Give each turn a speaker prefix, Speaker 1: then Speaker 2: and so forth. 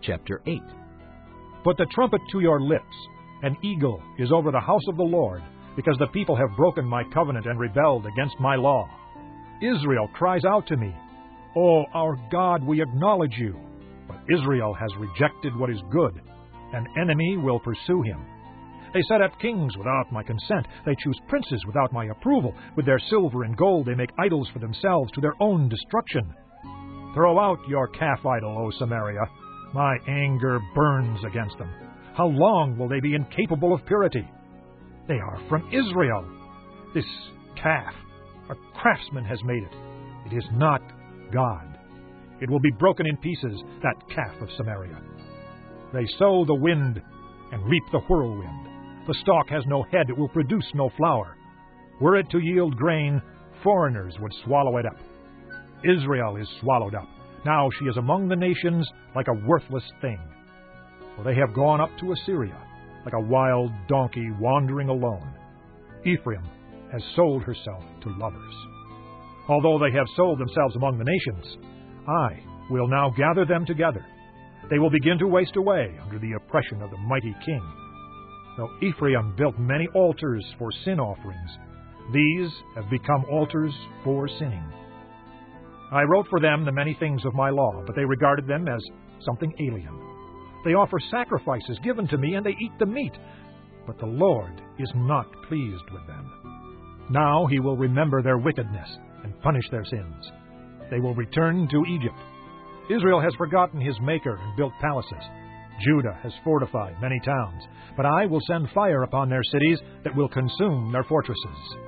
Speaker 1: Chapter 8.
Speaker 2: Put the trumpet to your lips. An eagle is over the house of the Lord, because the people have broken my covenant and rebelled against my law. Israel cries out to me, "O our God, we acknowledge you." But Israel has rejected what is good. An enemy will pursue him. They set up kings without my consent. They choose princes without my approval. With their silver and gold they make idols for themselves to their own destruction. Throw out your calf idol, O Samaria. My anger burns against them. How long will they be incapable of purity? They are from Israel. This calf, a craftsman has made it. It is not God. It will be broken in pieces, that calf of Samaria. They sow the wind and reap the whirlwind. The stalk has no head, it will produce no flour. Were it to yield grain, foreigners would swallow it up. Israel is swallowed up. Now she is among the nations like a worthless thing. For they have gone up to Assyria, like a wild donkey wandering alone. Ephraim has sold herself to lovers. Although they have sold themselves among the nations, I will now gather them together. They will begin to waste away under the oppression of the mighty king. Though Ephraim built many altars for sin offerings, these have become altars for sinning. I wrote for them the many things of my law, but they regarded them as something alien. They offer sacrifices given to me, and they eat the meat, but the Lord is not pleased with them. Now he will remember their wickedness and punish their sins. They will return to Egypt. Israel has forgotten his Maker and built palaces. Judah has fortified many towns, but I will send fire upon their cities that will consume their fortresses.